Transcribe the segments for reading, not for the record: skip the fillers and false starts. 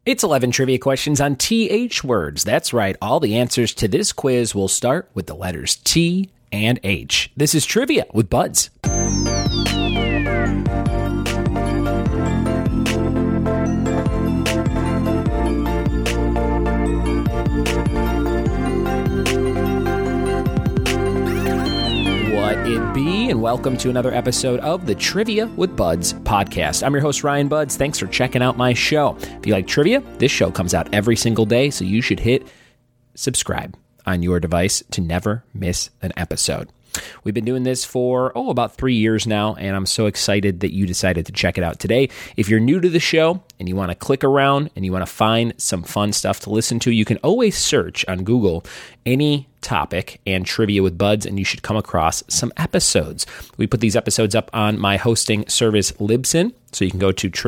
It's 11 trivia questions on TH words. That's right, all the answers to this quiz will start with the letters T and H. This is Trivia with Buds. It be, and welcome to another episode of the Trivia with Buds podcast. I'm your host, Ryan Buds. Thanks for checking out my show. If you like trivia, this show comes out every single day, so you should hit subscribe on your device to never miss an episode. We've been doing this for, about 3 years now, and I'm so excited that you decided to check it out today. If you're new to the show and you want to click around and you want to find some fun stuff to listen to, you can always search on Google any topic and Trivia with Buds, and you should come across some episodes. We put these episodes up on my hosting service, Libsyn, so you can go to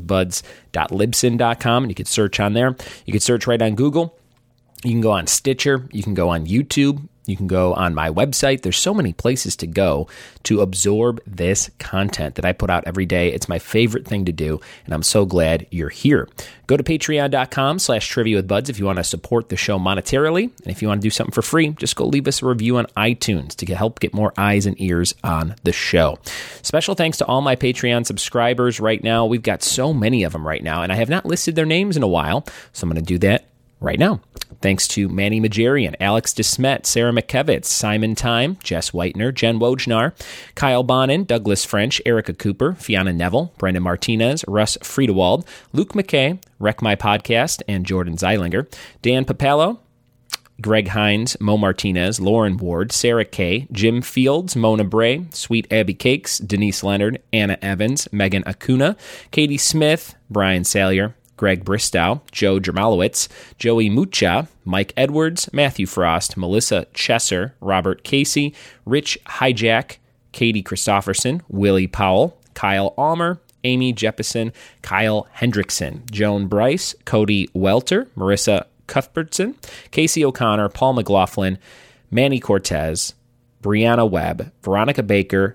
triviawithbuds.libsyn.com, and you can search on there. You can search right on Google. You can go on Stitcher. You can go on YouTube. You can go on my website. There's so many places to go to absorb this content that I put out every day. It's my favorite thing to do, and I'm so glad you're here. Go to patreon.com/triviawithbuds if you want to support the show monetarily. And if you want to do something for free, just go leave us a review on iTunes to help get more eyes and ears on the show. Special thanks to all my Patreon subscribers right now. We've got so many of them right now, and I have not listed their names in a while, so I'm going to do that right now. Thanks to Manny Majarian, Alex DeSmet, Sarah McKevitz, Simon Time, Jess Whitener, Jen Wojnar, Kyle Bonin, Douglas French, Erica Cooper, Fiona Neville, Brendan Martinez, Russ Friedewald, Luke McKay, Wreck My Podcast, and Jordan Zeilinger, Dan Papalo, Greg Hines, Mo Martinez, Lauren Ward, Sarah Kay, Jim Fields, Mona Bray, Sweet Abby Cakes, Denise Leonard, Anna Evans, Megan Acuna, Katie Smith, Brian Salyer, Greg Bristow, Joe Jermalowitz, Joey Mucha, Mike Edwards, Matthew Frost, Melissa Chesser, Robert Casey, Rich Hijack, Katie Christofferson, Willie Powell, Kyle Almer, Amy Jeppesen, Kyle Hendrickson, Joan Bryce, Cody Welter, Marissa Cuthbertson, Casey O'Connor, Paul McLaughlin, Manny Cortez, Brianna Webb, Veronica Baker,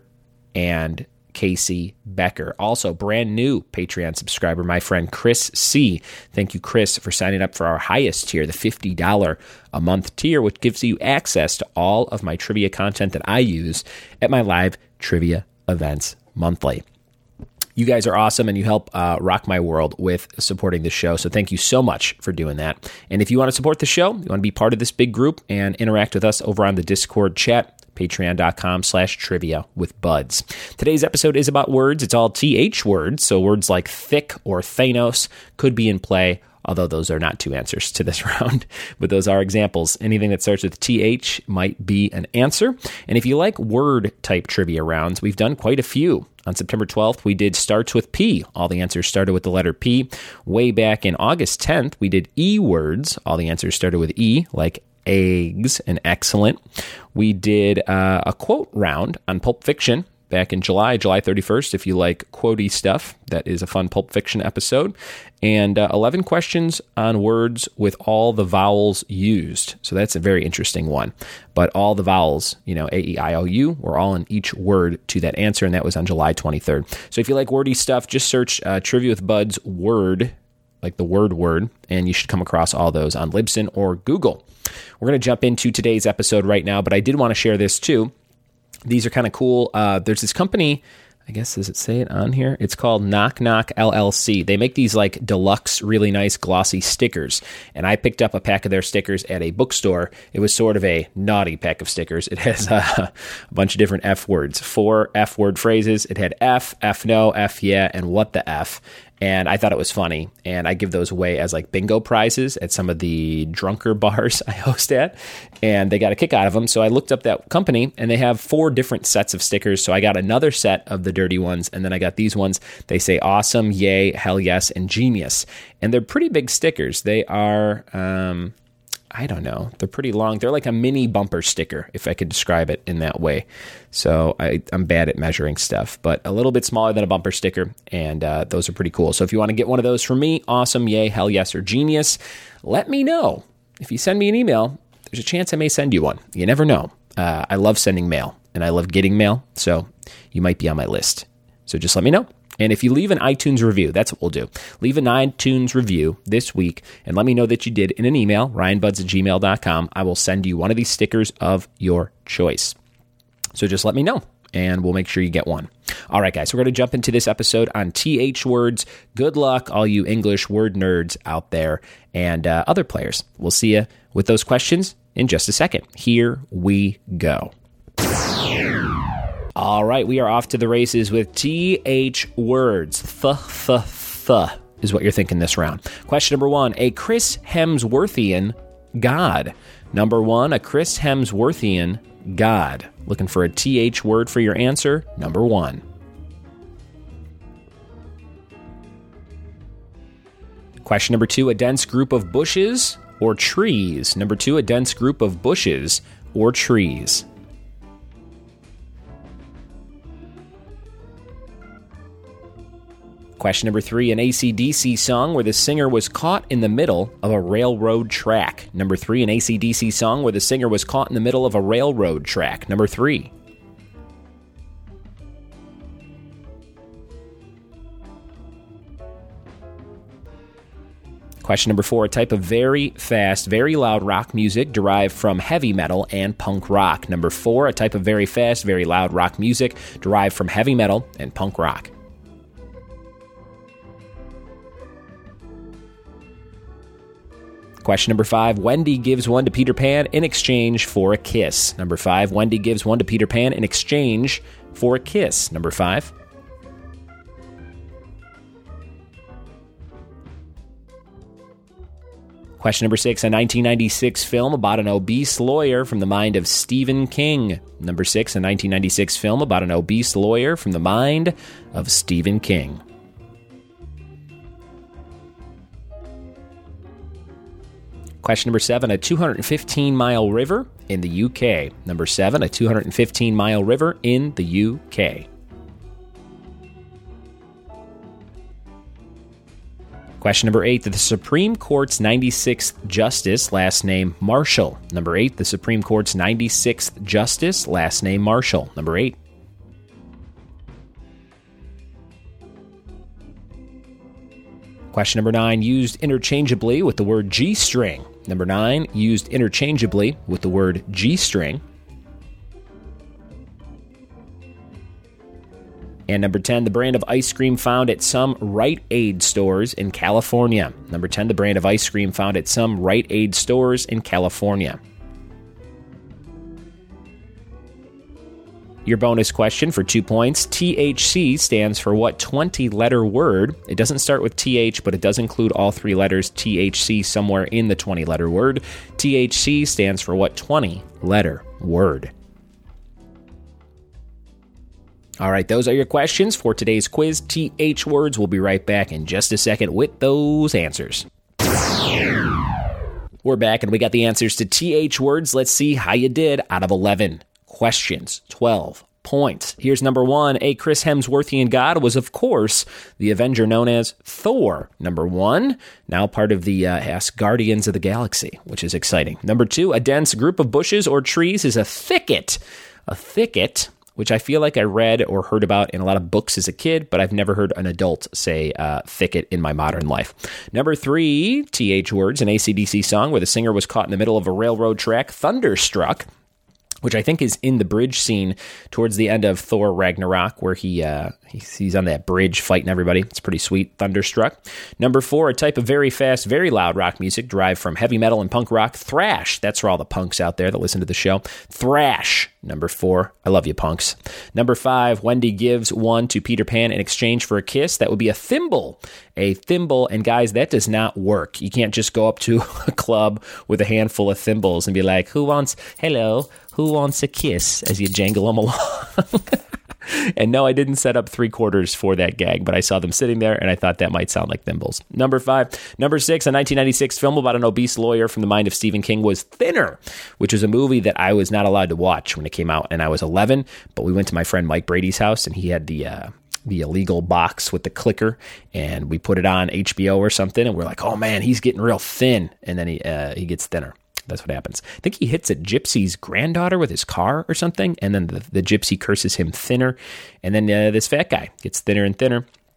and Casey Becker. Also, brand new Patreon subscriber, my friend Chris C. Thank you, Chris, for signing up for our highest tier, the $50 a month tier, which gives you access to all of my trivia content that I use at my live trivia events monthly. You guys are awesome, and you help rock my world with supporting the show, so thank you so much for doing that. And if you want to support the show, you want to be part of this big group and interact with us over on the Discord chat, patreon.com/trivia with buds. Today's episode is about words. It's all TH words, so words like thick or Thanos could be in play, although those are not two answers to this round, but those are examples. Anything that starts with TH might be an answer. And if you like word-type trivia rounds, we've done quite a few. On September 12th, we did starts with P. All the answers started with the letter P. Way back in August 10th, we did E words. All the answers started with E, like eggs and excellent. We did a quote round on Pulp Fiction back in July 31st. If you like quotey stuff, that is a fun Pulp Fiction episode. And 11 questions on words with all the vowels used. So that's a very interesting one. But all the vowels, A, E, I, O, U, were all in each word to that answer, and that was on July 23rd. So if you like wordy stuff, just search Trivia with Buds word, like the word, and you should come across all those on Libsyn or Google. We're going to jump into today's episode right now, but I did want to share this too. These are kind of cool. There's this company, I guess, does it say it on here? It's called Knock Knock LLC. They make these like deluxe, really nice glossy stickers. And I picked up a pack of their stickers at a bookstore. It was sort of a naughty pack of stickers. It has a bunch of different F words, 4 F word phrases. It had F no, F yeah, and what the F. And I thought it was funny, and I give those away as like bingo prizes at some of the drunker bars I host at, and they got a kick out of them. So I looked up that company, and they have 4 different sets of stickers. So I got another set of the dirty ones, and then I got these ones. They say awesome, yay, hell yes, and genius. And they're pretty big stickers. They are, I don't know, they're pretty long. They're like a mini bumper sticker, if I could describe it in that way. So I'm bad at measuring stuff, but a little bit smaller than a bumper sticker, and those are pretty cool. So if you want to get one of those from me, awesome, yay, hell yes, or genius, let me know. If you send me an email, there's a chance I may send you one. You never know. I love sending mail, and I love getting mail, so you might be on my list. So just let me know. And if you leave an iTunes review, that's what we'll do. Leave an iTunes review this week and let me know that you did in an email, ryanbuds@gmail.com. I will send you one of these stickers of your choice. So just let me know, and we'll make sure you get one. All right, guys, we're going to jump into this episode on TH words. Good luck, all you English word nerds out there and other players. We'll see you with those questions in just a second. Here we go. All right, we are off to the races with TH words. Th is what you're thinking this round. Question number 1, a Chris Hemsworthian god. Number 1, a Chris Hemsworthian god. Looking for a TH word for your answer. Number 1. Question number 2, a dense group of bushes or trees. Number 2, a dense group of bushes or trees. Question number 3, an AC/DC song where the singer was caught in the middle of a railroad track. Number 3, an AC/DC song where the singer was caught in the middle of a railroad track. Number 3. Question number 4, a type of very fast, very loud rock music derived from heavy metal and punk rock. Number 4, a type of very fast, very loud rock music derived from heavy metal and punk rock. Question number 5, Wendy gives one to Peter Pan in exchange for a kiss. Number 5, Wendy gives one to Peter Pan in exchange for a kiss. Number 5. Question number 6, a 1996 film about an obese lawyer from the mind of Stephen King. Number 6, a 1996 film about an obese lawyer from the mind of Stephen King. Question number 7, a 215-mile river in the UK. Number 7, a 215-mile river in the UK. Question number 8, the Supreme Court's 96th Justice, last name Marshall. Number 8, the Supreme Court's 96th Justice, last name Marshall. Number 8. Question number 9, used interchangeably with the word G-string. Number 9, used interchangeably with the word G-string. And number 10, the brand of ice cream found at some Rite Aid stores in California. Number 10, the brand of ice cream found at some Rite Aid stores in California. Your bonus question for 2 points. THC stands for what 20-letter word? It doesn't start with TH, but it does include all 3 letters THC somewhere in the 20-letter word. THC stands for what 20-letter word? All right, those are your questions for today's quiz. TH words. We'll be right back in just a second with those answers. We're back, and we got the answers to TH words. Let's see how you did out of 11 questions. 12 points. Here's number 1. A Chris Hemsworthian god was, of course, the Avenger known as Thor. Number 1, now part of the Asgardians of the Galaxy, which is exciting. Number 2, a dense group of bushes or trees is a thicket. A thicket, which I feel like I read or heard about in a lot of books as a kid, but I've never heard an adult say thicket in my modern life. Number 3, TH words, an AC/DC song where the singer was caught in the middle of a railroad track, Thunderstruck, which I think is in the bridge scene towards the end of Thor Ragnarok, where he's on that bridge fighting everybody. It's pretty sweet. Thunderstruck. Number 4, a type of very fast, very loud rock music derived from heavy metal and punk rock. Thrash. That's for all the punks out there that listen to the show. Thrash. Number 4. I love you, punks. Number 5, Wendy gives one to Peter Pan in exchange for a kiss. That would be a thimble. A thimble. And guys, that does not work. You can't just go up to a club with a handful of thimbles and be like, who wants a kiss, as you jangle them along? And no, I didn't set up 3/4 for that gag, but I saw them sitting there, and I thought that might sound like thimbles. Number 6, a 1996 film about an obese lawyer from the mind of Stephen King was Thinner, which was a movie that I was not allowed to watch when it came out, and I was 11, but we went to my friend Mike Brady's house, and he had the illegal box with the clicker, and we put it on HBO or something, and we're like, oh man, he's getting real thin, and then he gets thinner. That's what happens. I think he hits a gypsy's granddaughter with his car or something, and then the gypsy curses him thinner, and then this fat guy gets thinner and thinner.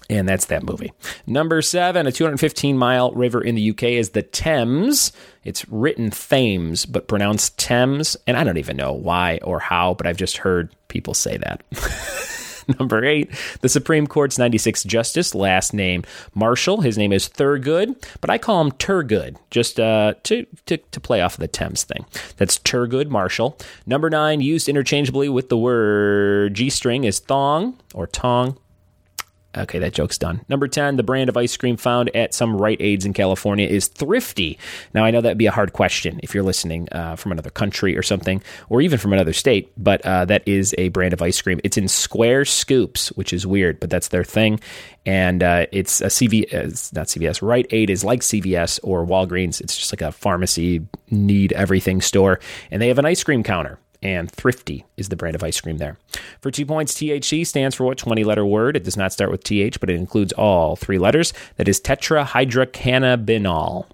And that's that movie. Number 7, a 215-mile river in the UK is the Thames. It's written Thames, but pronounced Thames. And I don't even know why or how, but I've just heard people say that. Number 8, the Supreme Court's 96th Justice, last name Marshall. His name is Thurgood, but I call him Turgood, just to play off of the Thames thing. That's Turgood Marshall. Number 9, used interchangeably with the word G-string, is thong or tong. Okay, that joke's done. Number 10, the brand of ice cream found at some Rite Aids in California is Thrifty. Now, I know that'd be a hard question if you're listening from another country or something, or even from another state, but that is a brand of ice cream. It's in square scoops, which is weird, but that's their thing. And it's a not CVS. Rite Aid is like CVS or Walgreens. It's just like a pharmacy, need everything store. And they have an ice cream counter. And Thrifty is the brand of ice cream there. For 2 points, THC stands for what 20-letter word? It does not start with TH, but it includes all 3 letters. That is tetrahydrocannabinol.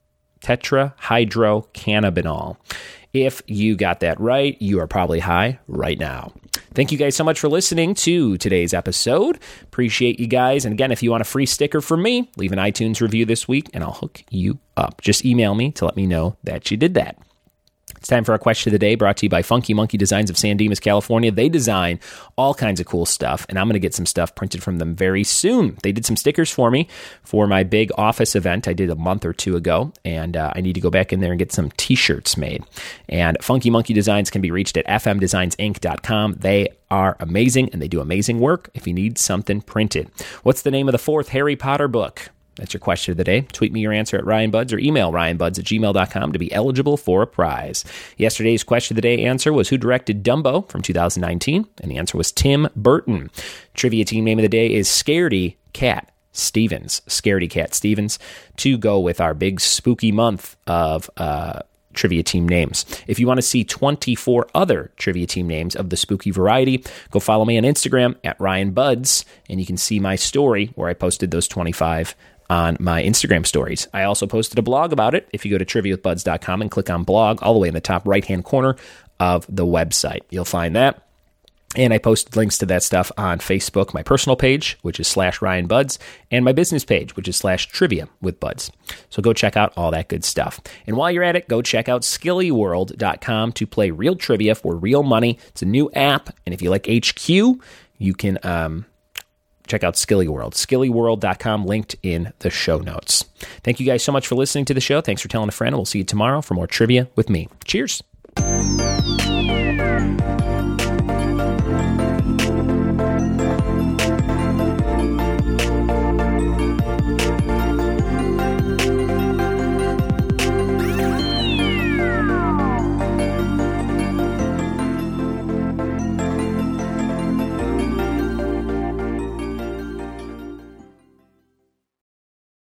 Tetrahydrocannabinol. If you got that right, you are probably high right now. Thank you guys so much for listening to today's episode. Appreciate you guys. And again, if you want a free sticker from me, leave an iTunes review this week, and I'll hook you up. Just email me to let me know that you did that. It's time for our question of the day, brought to you by Funky Monkey Designs of San Dimas, California. They design all kinds of cool stuff, and I'm going to get some stuff printed from them very soon. They did some stickers for me for my big office event I did a month or 2 ago, and I need to go back in there and get some t-shirts made. And Funky Monkey Designs can be reached at fmdesignsinc.com. They are amazing, and they do amazing work if you need something printed. What's the name of the 4th Harry Potter book? That's your question of the day. Tweet me your answer at RyanBuds or email ryanbuds@gmail.com to be eligible for a prize. Yesterday's question of the day answer was who directed Dumbo from 2019, and the answer was Tim Burton. Trivia team name of the day is Scaredy Cat Stevens. Scaredy Cat Stevens, to go with our big spooky month of trivia team names. If you want to see 24 other trivia team names of the spooky variety, go follow me on Instagram at RyanBuds, and you can see my story where I posted those 25 on my Instagram stories. I also posted a blog about it. If you go to triviawithbuds.com and click on blog all the way in the top right-hand corner of the website, you'll find that. And I posted links to that stuff on Facebook, my personal page, which is /RyanBuds, and my business page, which is /TriviaWithBuds. So go check out all that good stuff. And while you're at it, go check out skillyworld.com to play real trivia for real money. It's a new app, and if you like HQ, you can check out Skilly World. skillyworld.com, linked in the show notes. Thank you guys so much for listening to the show. Thanks for telling a friend. We'll see you tomorrow for more trivia with me. Cheers.